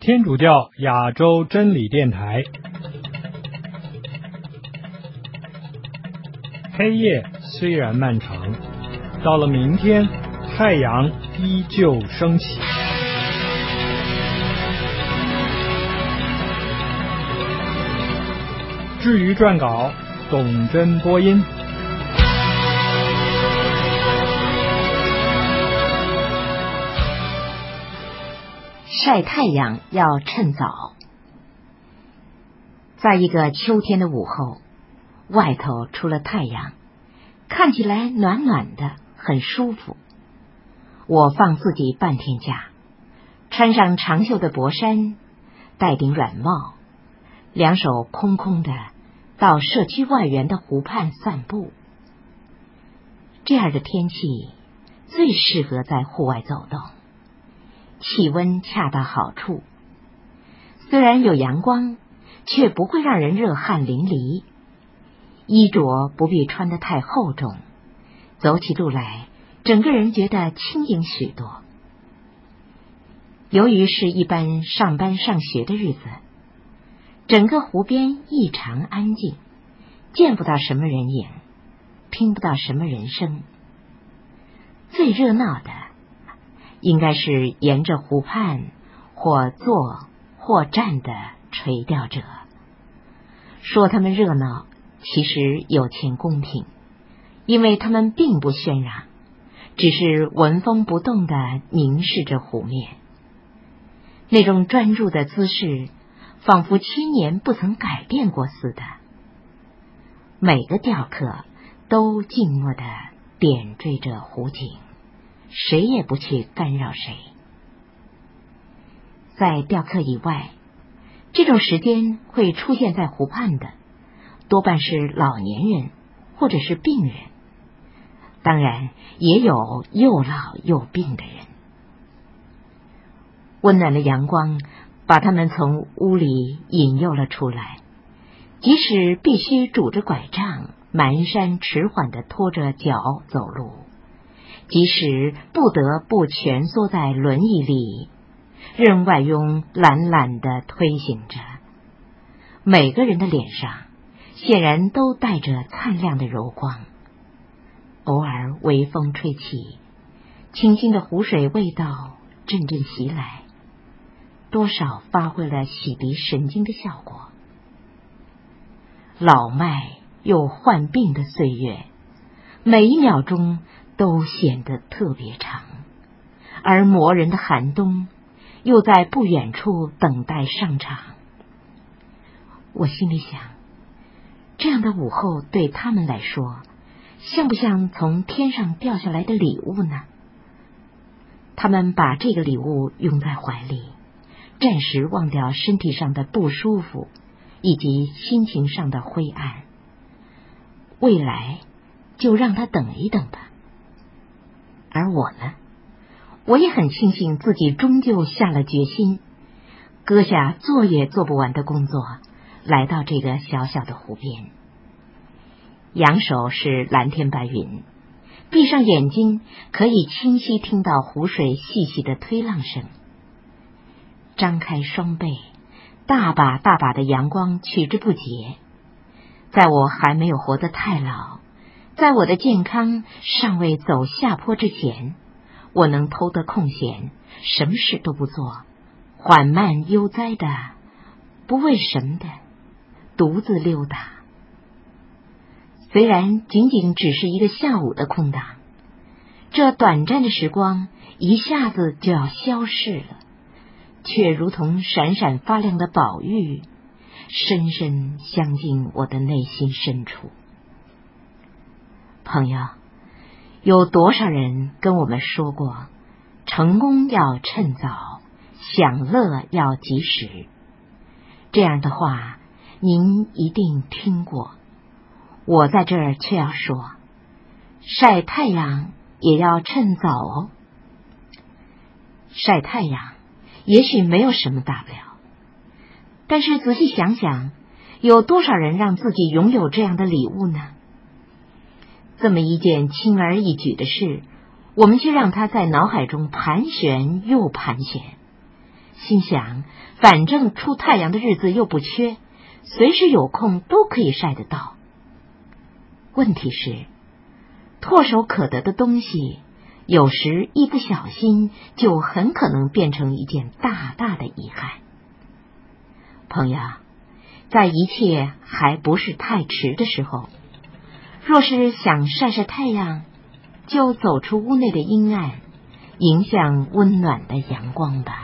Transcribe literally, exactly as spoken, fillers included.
天主教亚洲真理电台。黑夜虽然漫长，到了明天，太阳依旧升起。至于撰稿，董真播音。 晒太阳要趁早。在一个秋天的午后，外头出了太阳，看起来暖暖的，很舒服。我放自己半天假，穿上长袖的薄衫，戴顶软帽，两手空空的，到社区外缘的湖畔散步。这样的天气最适合在户外走动，气温恰到好处，虽然有阳光，却不会让人热汗淋漓。衣着不必穿得太厚重，走起路来整个人觉得轻盈许多。由于是一般上班上学的日子，整个湖边异常安静，见不到什么人影，听不到什么人声。最热闹的应该是沿着湖畔或坐或站的垂钓者。说他们热闹，其实有欠公平，因为他们并不喧嚷，只是纹风不动地凝视着湖面。那种专注的姿势，仿佛千年不曾改变过似的。每个钓客都静默地点缀着湖景，谁也不去干扰谁。在钓客以外，这种时间会出现在湖畔的，多半是老年人或者是病人，当然也有又老又病的人。温暖的阳光把他们从屋里引诱了出来，即使必须拄着拐杖，蹒跚迟缓地拖着脚走路，即使不得不蜷缩在轮椅里，任外佣懒懒地推行着，每个人的脸上显然都带着灿亮的柔光。偶尔微风吹起，清新的湖水味道阵阵袭来，多少发挥了洗涤神经的效果。老迈又患病的岁月，每一秒钟都显得特别长，而磨人的寒冬又在不远处等待上场。我心里想，这样的午后对他们来说，像不像从天上掉下来的礼物呢？他们把这个礼物拥在怀里，暂时忘掉身体上的不舒服以及心情上的灰暗。未来就让他等一等吧。而我呢，我也很庆幸自己终究下了决心，搁下做也做不完的工作，来到这个小小的湖边。仰首是蓝天白云，闭上眼睛可以清晰听到湖水细细的推浪声。张开双臂，大把大把的阳光取之不竭。在我还没有活得太老，在我的健康尚未走下坡之前，我能偷得空闲，什么事都不做，缓慢悠哉的，不为什么的，独自溜达。虽然仅仅只是一个下午的空档，这短暂的时光一下子就要消逝了，却如同闪闪发亮的宝玉，深深镶进我的内心深处。朋友，有多少人跟我们说过，成功要趁早，享乐要及时？这样的话，您一定听过。我在这儿却要说，晒太阳也要趁早哦。晒太阳也许没有什么大不了，但是仔细想想，有多少人让自己拥有这样的礼物呢？这么一件轻而易举的事，我们却让它在脑海中盘旋又盘旋， 心想反正出太阳的日子又不缺，随时有空都可以晒得到。问题是，唾手可得的东西，有时一不小心就很可能变成一件大大的遗憾。朋友，在一切还不是太迟的时候，若是想晒晒太阳，就走出屋内的阴暗，迎向温暖的阳光吧。